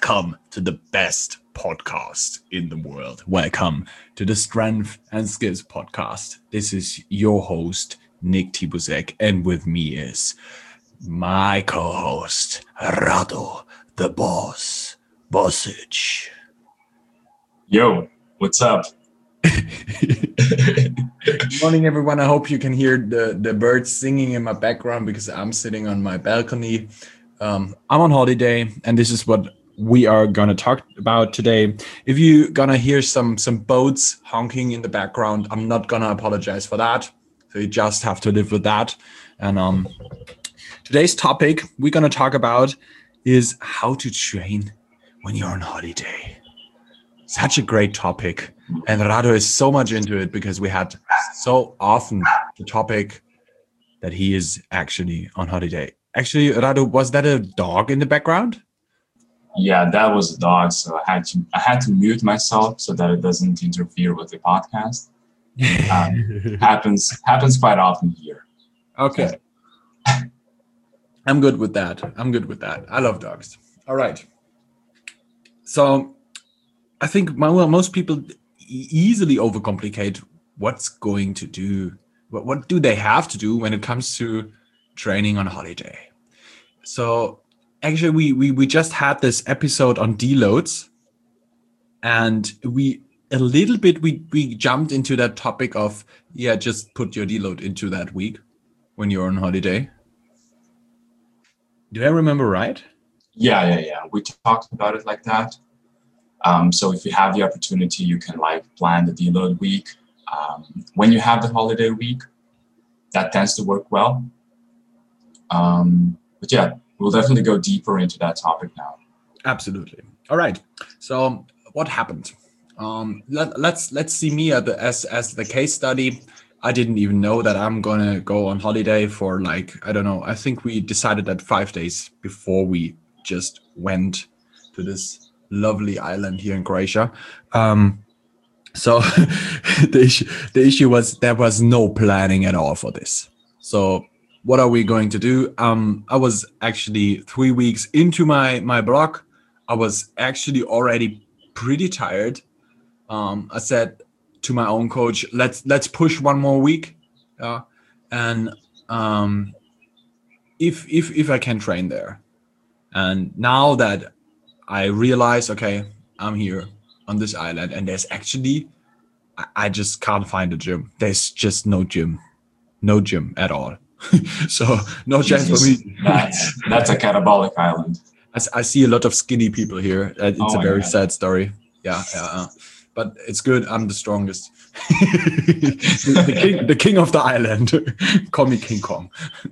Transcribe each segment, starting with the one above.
Welcome to the best podcast in the world. Welcome to the Strength and Skills podcast. This is your host, Nick Tibusek, and with me is my co-host, Rado, the boss, Bosic. Yo, what's up? Good morning, everyone. I hope you can hear the birds singing in my background because I'm sitting on my balcony. I'm on holiday, and this is what we are gonna talk about today. If you're gonna hear some boats honking in the background, I'm not gonna apologize for that. So you just have to live with that. And today's topic we're gonna talk about is how to train when you're on holiday. Such a great topic, and Rado is so much into it because we had so often the topic that he is actually on holiday. Actually, Rado, was that a dog in the background? Yeah, that was a dog, so I had to mute myself so that it doesn't interfere with the podcast. Happens quite often here. Okay. I'm good with that. I love dogs. All right. So I think most people easily overcomplicate what's going to do. What do they have to do when it comes to training on holiday? So actually, we just had this episode on deloads, and we jumped into that topic of just put your deload into that week when you're on holiday. Do I remember right? Yeah. We talked about it like that. So if you have the opportunity, you can plan the deload week. When you have the holiday week, that tends to work well. But yeah, we'll definitely go deeper into that topic now. Absolutely. All right. So what happened? Let's see me as the case study. I didn't even know that I'm gonna go on holiday for I don't know. I think we decided that 5 days before we just went to this lovely island here in Croatia. So the issue was there was no planning at all for this. So what are we going to do? I was actually 3 weeks into my block. I was actually already pretty tired. I said to my own coach, let's push one more week. And if I can train there. And now that I realize, okay, I'm here on this island, and there's actually, I just can't find a gym. There's just no gym at all. So no chance for me. That's a catabolic island. I see a lot of skinny people here. It's a very sad story. Yeah. But it's good. I'm the strongest. the king of the island. Call me King Kong.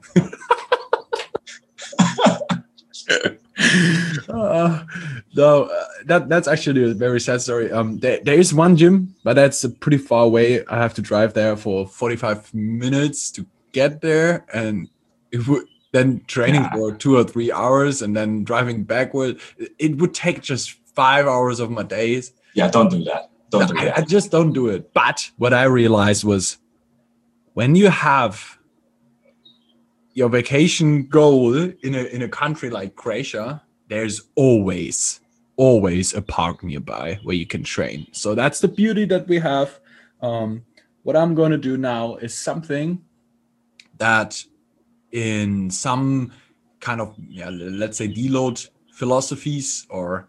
That's actually a very sad story. There is one gym, but that's pretty far away. I have to drive there for 45 minutes to get there, and then training for 2 or 3 hours, and then driving backward. It would take just 5 hours of my days. Yeah, don't do that. I just don't do it. But what I realized was, when you have your vacation goal in a country like Croatia, there's always a park nearby where you can train. So that's the beauty that we have. What I'm going to do now is something that in some kind of let's say deload philosophies, or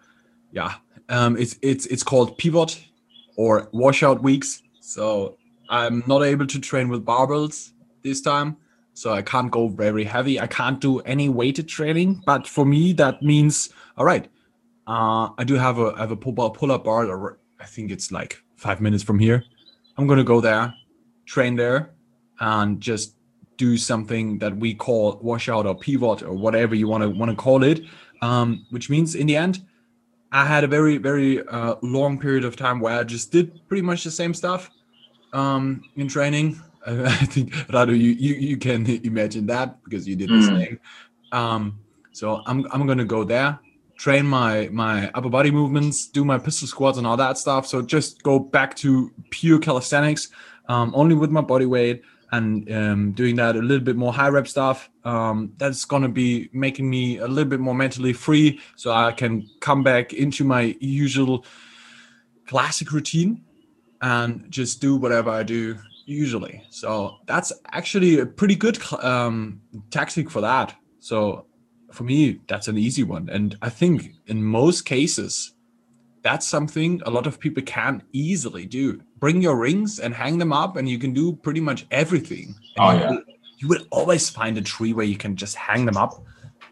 it's called pivot or washout weeks. So I'm not able to train with barbells this time. So I can't go very heavy. I can't do any weighted training. But for me, that means, all right, I do have a pull-up bar, or I think it's 5 minutes from here. I'm going to go there, train there, and just do something that we call washout or pivot or whatever you want to call it, which means in the end, I had a very, very long period of time where I just did pretty much the same stuff in training. I think, Rado, you can imagine that because you did the same. So I'm going to go there, train my upper body movements, do my pistol squats and all that stuff. So just go back to pure calisthenics, only with my body weight. and doing that a little bit more high rep stuff. That's going to be making me a little bit more mentally free, so I can come back into my usual classic routine and just do whatever I do usually. So that's actually a pretty good tactic for that. So for me, that's an easy one. And I think in most cases, that's something a lot of people can easily do. Bring your rings and hang them up, and you can do pretty much everything. And you will always find a tree where you can just hang them up.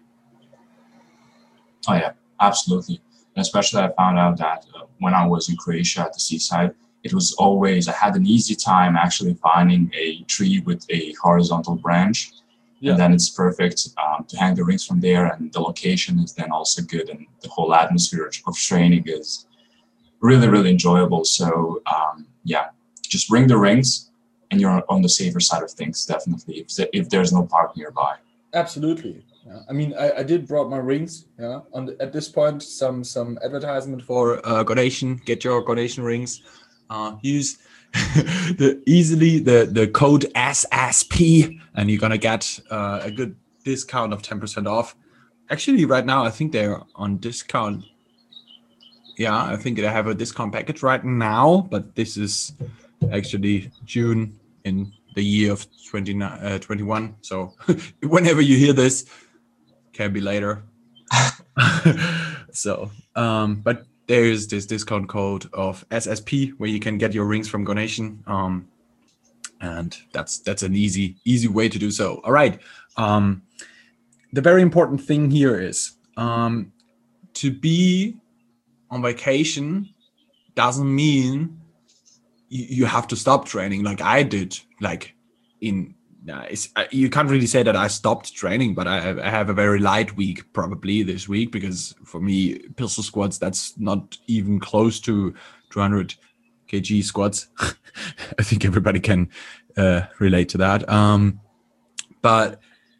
Oh yeah, absolutely. And especially I found out that when I was in Croatia at the seaside, it was always, I had an easy time actually finding a tree with a horizontal branch. Yeah. And then it's perfect to hang the rings from there, and the location is then also good, and the whole atmosphere of training is really, really enjoyable. So yeah, just bring the rings and you're on the safer side of things, definitely, if there's no park nearby. Absolutely. Yeah. I mean, I did brought my rings. Yeah. At this point, some advertisement for Gordation. Get your Gordation rings. Use the code SSP, and you're gonna get a good discount of 10% off. Actually, right now I think they're on discount. Yeah, I think they have a discount package right now, but this is actually June in the year of 2021. So whenever you hear this, can be later. So, but there's this discount code of SSP where you can get your rings from Gordation, and that's an easy way to do so. All right. The very important thing here is to be on vacation doesn't mean you have to stop training like I did. Like you can't really say that I stopped training, but I have a very light week probably this week, because for me, pistol squats, that's not even close to 200 kg squats. I think everybody can relate to that. But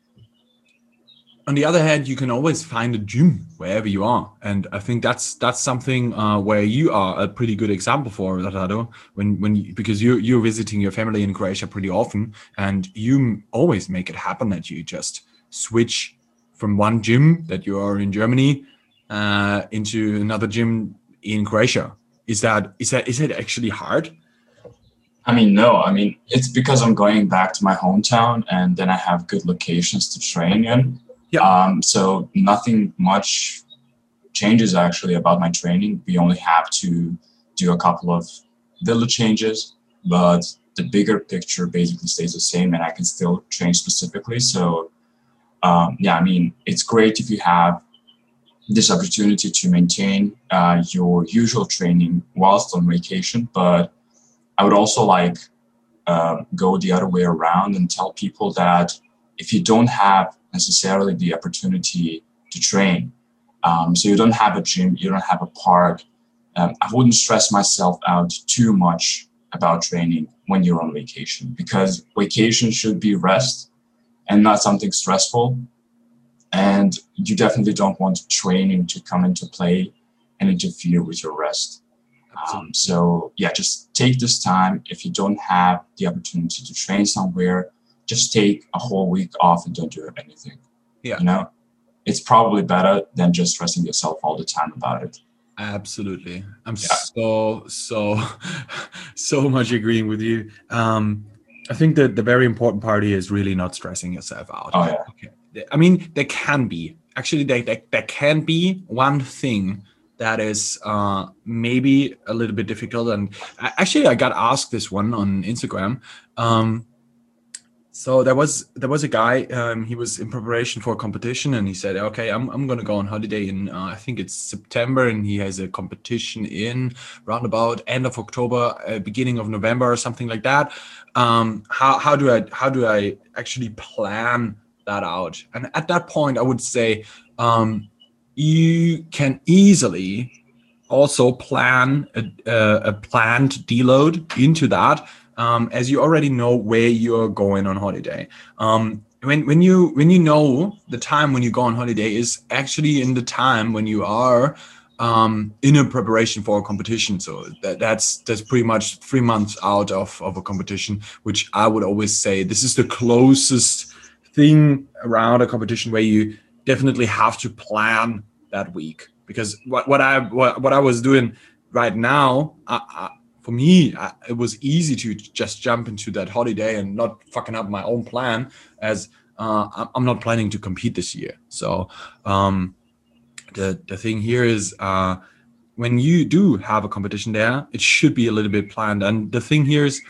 on the other hand, you can always find a gym wherever you are, and I think that's something where you are a pretty good example for, Rado. Because you're visiting your family in Croatia pretty often, and you always make it happen that you just switch from one gym that you are in Germany into another gym in Croatia. Is it actually hard? I mean, no. I mean, it's because I'm going back to my hometown, and then I have good locations to train in. Yeah. So nothing much changes actually about my training. We only have to do a couple of little changes, but the bigger picture basically stays the same, and I can still train specifically. So yeah, I mean, it's great if you have this opportunity to maintain your usual training whilst on vacation, but I would also go the other way around and tell people that if you don't have necessarily the opportunity to train, so you don't have a gym, you don't have a park, I wouldn't stress myself out too much about training when you're on vacation, because vacation should be rest and not something stressful. And you definitely don't want training to come into play and interfere with your rest. So yeah, just take this time. If you don't have the opportunity to train somewhere, just take a whole week off and don't do anything. Yeah. You know, it's probably better than just stressing yourself all the time about it. Absolutely. I'm so much agreeing with you. I think that the very important part is really not stressing yourself out. Oh yeah. Okay. I mean, there can be one thing that is maybe a little bit difficult. And I got asked this one on Instagram. So there was a guy, he was in preparation for a competition, and he said, okay, I'm going to go on holiday in, I think it's September, and he has a competition in roundabout end of October, beginning of November or something like that. How do I actually plan that out? And at that point, I would say, you can easily also plan a planned deload into that, as you already know where you're going on holiday. When you know the time when you go on holiday is actually in the time when you are in a preparation for a competition. So that's pretty much 3 months out of a competition, which I would always say this is the closest thing around a competition where you definitely have to plan that week. Because what I was doing right now, for me, it was easy to just jump into that holiday and not fucking up my own plan, as I'm not planning to compete this year. So the thing here is, when you do have a competition there, it should be a little bit planned. And the thing here is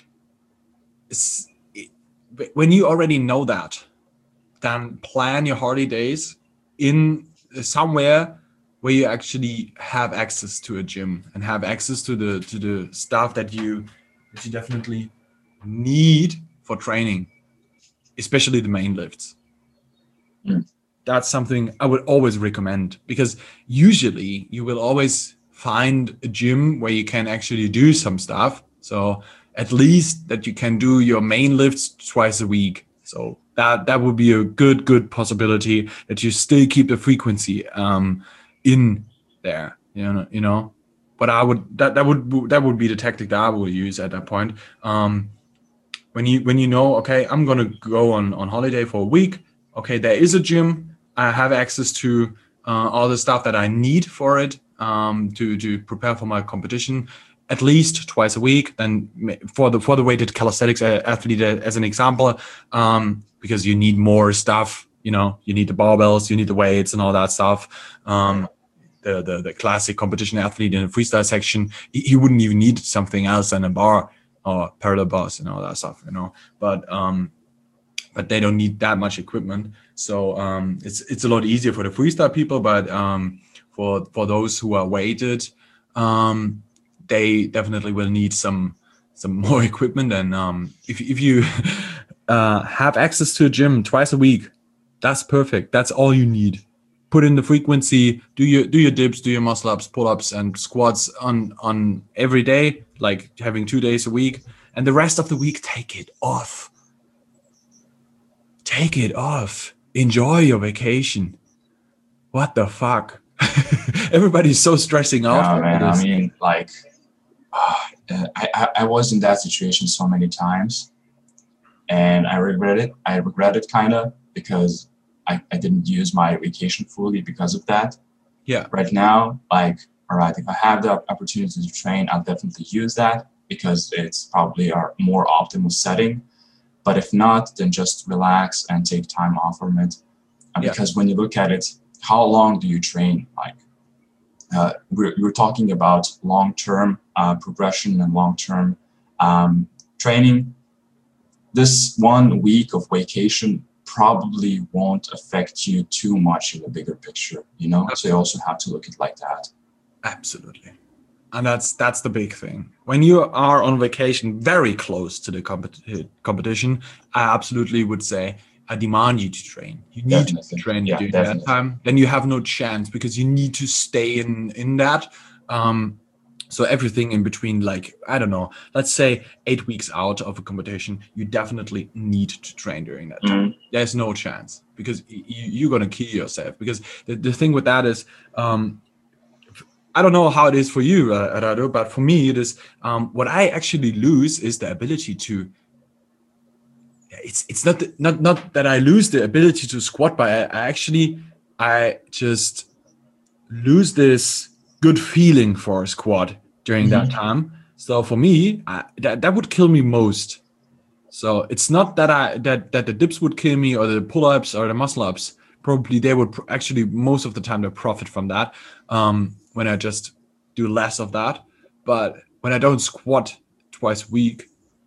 when you already know that, then plan your holidays in somewhere where you actually have access to a gym and have access to the stuff that you definitely need for training, especially the main lifts. That's something I would always recommend, because usually you will always find a gym where you can actually do some stuff. So at least that you can do your main lifts twice a week. So that would be a good possibility that you still keep the frequency in there, you know. But that would be the tactic that I will use at that point. When you know, okay, I'm gonna go on holiday for a week. Okay, there is a gym. I have access to all the stuff that I need for it, to prepare for my competition at least twice a week. Then for the weighted calisthenics athlete, as an example, because you need more stuff. You know, you need the barbells, you need the weights, and all that stuff. The classic competition athlete in the freestyle section, he wouldn't even need something else than a bar or parallel bars and all that stuff, you know. But they don't need that much equipment. So it's a lot easier for the freestyle people. But for those who are weighted, they definitely will need some more equipment. And if you have access to a gym twice a week, that's perfect. That's all you need. Put in the frequency, do your dips, do your muscle ups, pull ups, and squats on every day, like having 2 days a week, and the rest of the week take it off. Take it off. Enjoy your vacation. What the fuck? Everybody's so stressing out. Yeah, man. I mean, like, I was in that situation so many times, and I regret it. I regret it kind of, because I didn't use my vacation fully because of that. Yeah. Right now, like, all right, if I have the opportunity to train, I'll definitely use that, because it's probably our more optimal setting. But if not, then just relax and take time off from it. Because when you look at it, how long do you train? Like, we're talking about long-term progression and long-term training. This 1 week of vacation probably won't affect you too much in the bigger picture, you know? So you also have to look at it like that. Absolutely. And that's the big thing. When you are on vacation very close to the competition, I absolutely would say I demand you to train. You need to train during that time. Then you have no chance, because you need to stay in that. So everything in between, like, I don't know, let's say 8 weeks out of a competition, you definitely need to train during that time. There's no chance, because you're going to kill yourself. Because the thing with that is, I don't know how it is for you, Rado, but for me, it is, what I actually lose is the ability to, it's not that I lose the ability to squat, but I just lose this good feeling for a squat during that time. So for me, that would kill me most. So it's not that that the dips would kill me, or the pull-ups or the muscle ups. Probably they would actually, most of the time, they profit from that, when I just do less of that. But when I don't squat twice a week,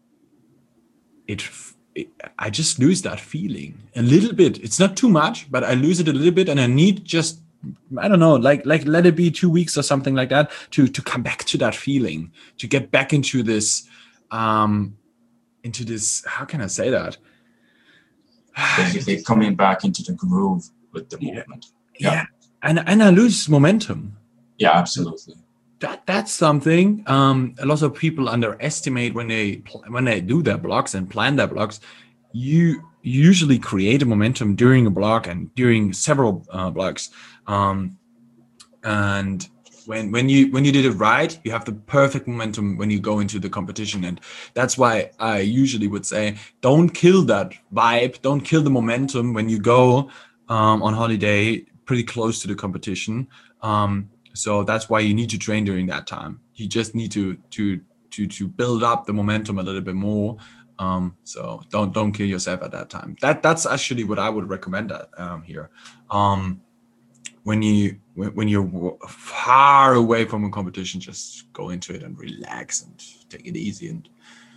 I just lose that feeling a little bit. It's not too much, but I lose it a little bit, and I need just, I don't know, like let it be 2 weeks or something like that to come back to that feeling, to get back into this, how can I say that? Basically coming back into the groove with the movement. Yeah. And I lose momentum. Yeah, absolutely. That's something a lot of people underestimate when they do their blocks and plan their blocks. You usually create a momentum during a block and during several blocks, and when you did it right, you have the perfect momentum when you go into the competition. And that's why I usually would say, don't kill that vibe, don't kill the momentum when you go on holiday pretty close to the competition. So that's why you need to train during that time. You just need to build up the momentum a little bit more. So don't kill yourself at that time. That's actually what I would recommend here. When you're far away from a competition, just go into it and relax and take it easy, and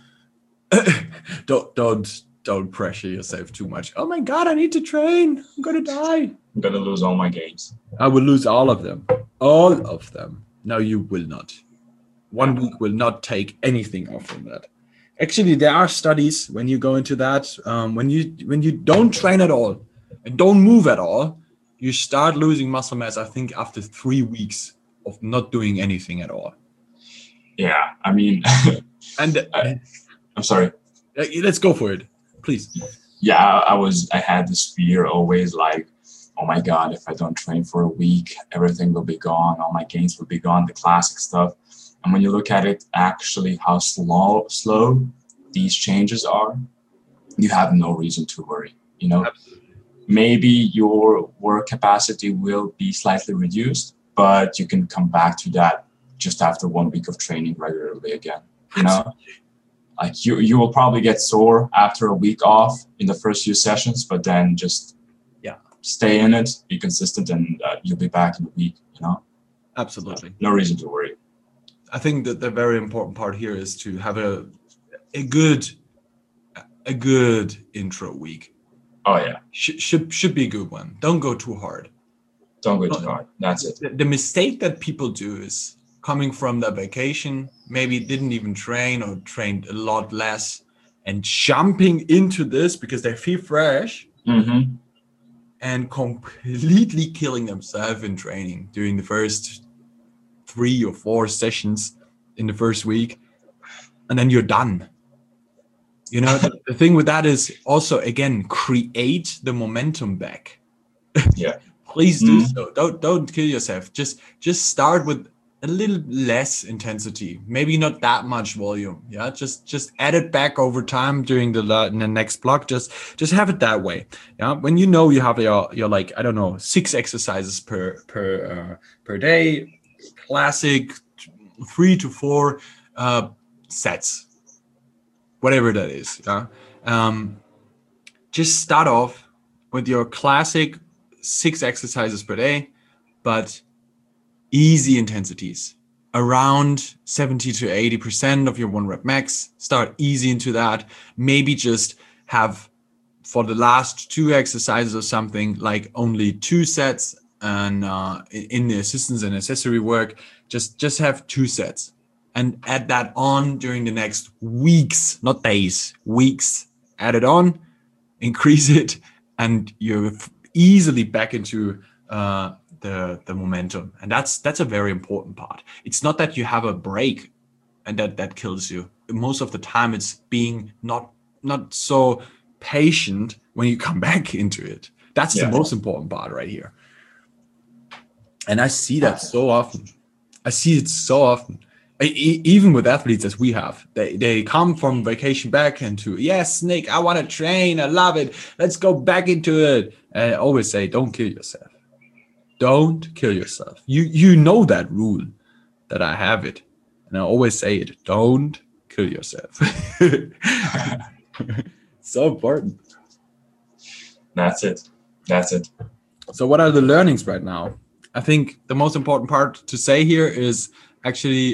don't pressure yourself too much. Oh my God, I need to train. I'm gonna die. I'm gonna lose all my games. I will lose all of them. All of them. No, you will not. 1 week will not take anything off from that. Actually, there are studies when you go into that, when you don't train at all and don't move at all, you start losing muscle mass, I think, after 3 weeks of not doing anything at all. Yeah, I mean, and I'm sorry. Let's go for it, please. Yeah, I had this fear always, like, oh my God, if I don't train for a week, everything will be gone. All my gains will be gone, the classic stuff. And when you look at it, actually how slow these changes are, you have no reason to worry. You know, maybe your work capacity will be slightly reduced, but you can come back to that just after 1 week of training regularly again. You know, like you will probably get sore after a week off in the first few sessions, but then just stay in it, be consistent, and you'll be back in a week. You know, absolutely, so no reason to worry. I think that the very important part here is to have a good intro week. Oh yeah, should be a good one. Don't go too hard. Don't go too hard. That's it. The mistake that people do is coming from their vacation, maybe didn't even train or trained a lot less, and jumping into this because they feel fresh. Mm-hmm. And completely killing themselves in training during the first 3 or 4 sessions in the first week, and then you're done. You know, the thing with that is also, again, create the momentum back. Yeah. Please do so. Don't kill yourself. Just start with a little less intensity, maybe not that much volume. Yeah, just add it back over time during the next block. Just have it that way. Yeah, when you know you have your like, I don't know, 6 exercises per day, classic 3 to 4 sets, whatever that is. Yeah, just start off with your classic 6 exercises per day, but easy intensities, around 70 to 80% of your 1 rep max. Start easy into that. Maybe just have, for the last 2 exercises or something, like only 2 sets, and in the assistance and accessory work, just have 2 sets, and add that on during the next weeks, not days, weeks. Add it on, increase it, and you're easily back into the momentum. And that's a very important part. It's not that you have a break and that kills you. Most of the time it's being not so patient when you come back into it. That's the most important part right here. And I see that so often. Even with athletes as we have, they come from vacation back into, yes, Nick, I want to train, I love it, let's go back into it. And I always say, don't kill yourself. Don't kill yourself. You know that rule, that I have it, and I always say it. Don't kill yourself. So important. That's it. So what are the learnings right now? I think the most important part to say here is actually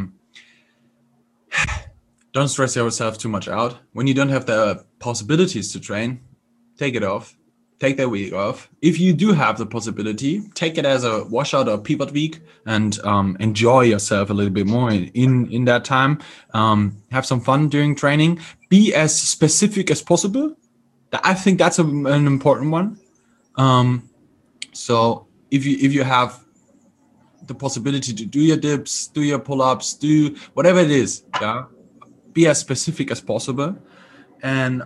don't stress yourself too much out. When you don't have the possibilities to train, take it off. Take that week off. If you do have the possibility, take it as a washout or pivot week, and enjoy yourself a little bit more in that time. Have some fun during training. Be as specific as possible. I think that's an important one. So if you have the possibility to do your dips, do your pull-ups, do whatever it is, yeah, be as specific as possible. And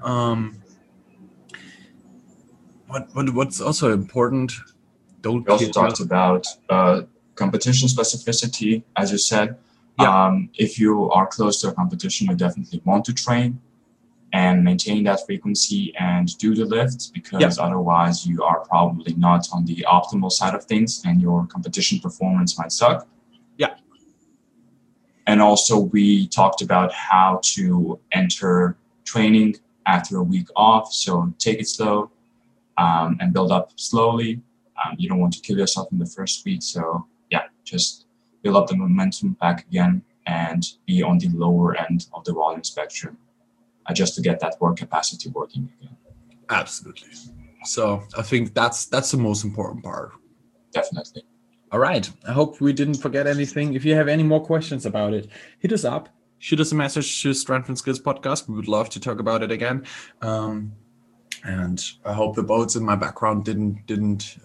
what's also important, we also talked about competition specificity, as you said. Yeah. If you are close to a competition, you definitely want to train and maintain that frequency and do the lifts, because otherwise you are probably not on the optimal side of things and your competition performance might suck. Yeah. And also we talked about how to enter training after a week off. So take it slow and build up slowly. You don't want to kill yourself in the first week. So yeah, just build up the momentum back again and be on the lower end of the volume spectrum, just to get that work capacity working again. Absolutely. So I think that's the most important part. Definitely. All right. I hope we didn't forget anything. If you have any more questions about it, hit us up. Shoot us a message to Strength and Skills Podcast. We would love to talk about it again. And I hope the boats in my background didn't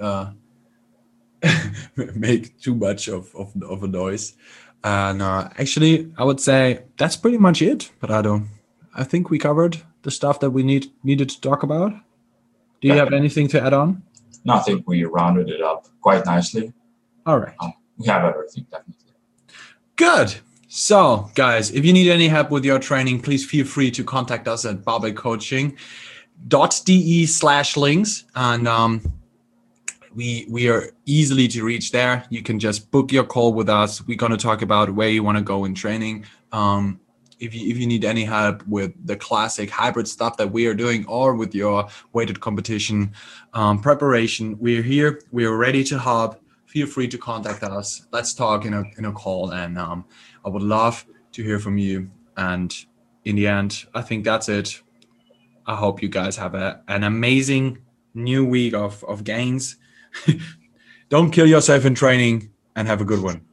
make too much of a noise. And actually, I would say that's pretty much it. But I think we covered the stuff that we needed to talk about. Do you have anything to add on? No, I think we rounded it up quite nicely. All right. We have everything, definitely. Good. So, guys, if you need any help with your training, please feel free to contact us at barbellcoaching.de/links. And we are easily to reach there. You can just book your call with us. We're going to talk about where you want to go in training. If you need any help with the classic hybrid stuff that we are doing, or with your weighted competition preparation, we're here. We are ready to help. Feel free to contact us. Let's talk in a call, and I would love to hear from you. And in the end, I think that's it. I hope you guys have an amazing new week of gains. Don't kill yourself in training, and have a good one.